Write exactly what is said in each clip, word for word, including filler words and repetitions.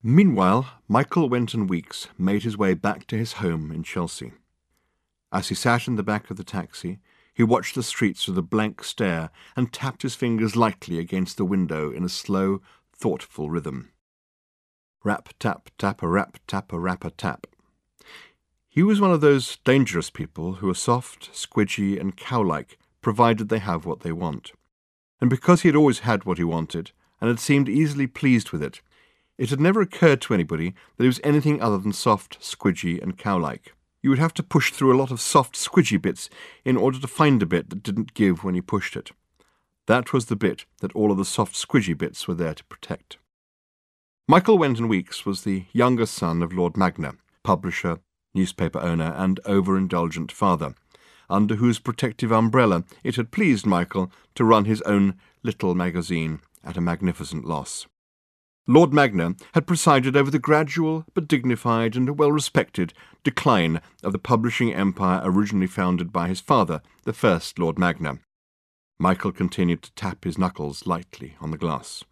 Meanwhile, Michael Wenton Weeks made his way back to his home in Chelsea. As he sat in the back of the taxi, he watched the streets with a blank stare and tapped his fingers lightly against the window in a slow, thoughtful rhythm. Rap, tap, tap, a rap, tap, a rap, a tap. He was one of those dangerous people who are soft, squidgy, and cow-like, provided they have what they want. And because he had always had what he wanted, and had seemed easily pleased with it, it had never occurred to anybody that he was anything other than soft, squidgy, and cow-like. You would have to push through a lot of soft, squidgy bits in order to find a bit that didn't give when you pushed it. That was the bit that all of the soft, squidgy bits were there to protect. Michael Wenton Weeks was the younger son of Lord Magna, publisher, newspaper owner, and overindulgent father, under whose protective umbrella it had pleased Michael to run his own little magazine at a magnificent loss. Lord Magna had presided over the gradual but dignified and well-respected decline of the publishing empire originally founded by his father, the first Lord Magna. Michael continued to tap his knuckles lightly on the glass.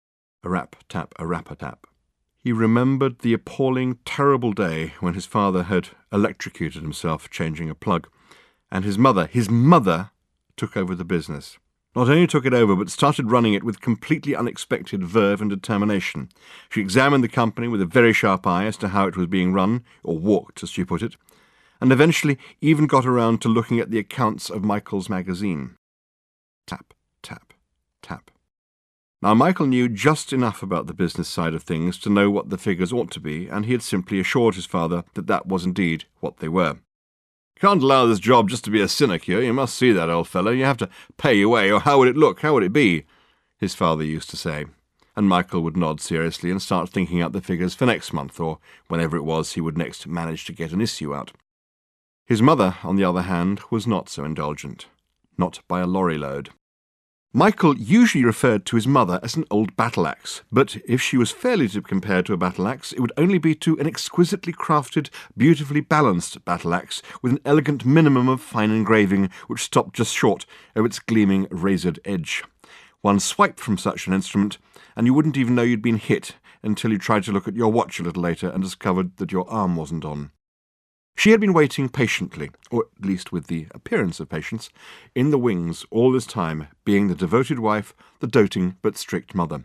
A rap, tap, a rap-a-tap. He remembered the appalling, terrible day when his father had electrocuted himself changing a plug, and his mother, his mother, took over the business. Not only took it over, but started running it with completely unexpected verve and determination. She examined the company with a very sharp eye as to how it was being run, or walked, as she put it, and eventually even got around to looking at the accounts of Michael's magazine. Tap, tap, tap. Now, Michael knew just enough about the business side of things to know what the figures ought to be, and he had simply assured his father that that was indeed what they were. "Can't allow this job just to be a sinecure. You must see that, old fellow. You have to pay your way, or how would it look? How would it be?" his father used to say. And Michael would nod seriously and start thinking out the figures for next month, or whenever it was he would next manage to get an issue out. His mother, on the other hand, was not so indulgent. Not by a lorry load. Michael usually referred to his mother as an old battle-axe, but if she was fairly to be compared to a battle-axe, it would only be to an exquisitely crafted, beautifully balanced battle-axe with an elegant minimum of fine engraving which stopped just short of its gleaming razored edge. One swipe from such an instrument, and you wouldn't even know you'd been hit until you tried to look at your watch a little later and discovered that your arm wasn't on. She had been waiting patiently, or at least with the appearance of patience, in the wings all this time, being the devoted wife, the doting but strict mother.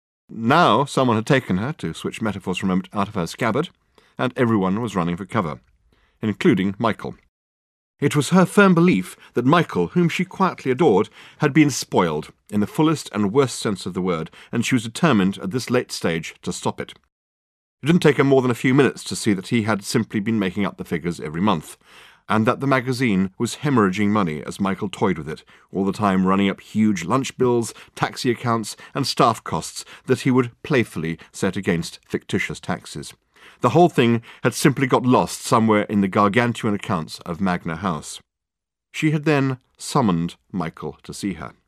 Now someone had taken her, to switch metaphors for a moment, out of her scabbard, and everyone was running for cover, including Michael. It was her firm belief that Michael, whom she quietly adored, had been spoiled, in the fullest and worst sense of the word, and she was determined at this late stage to stop it. It didn't take her more than a few minutes to see that he had simply been making up the figures every month, and that the magazine was hemorrhaging money as Michael toyed with it, all the time running up huge lunch bills, taxi accounts, and staff costs that he would playfully set against fictitious taxes. The whole thing had simply got lost somewhere in the gargantuan accounts of Magna House. She had then summoned Michael to see her.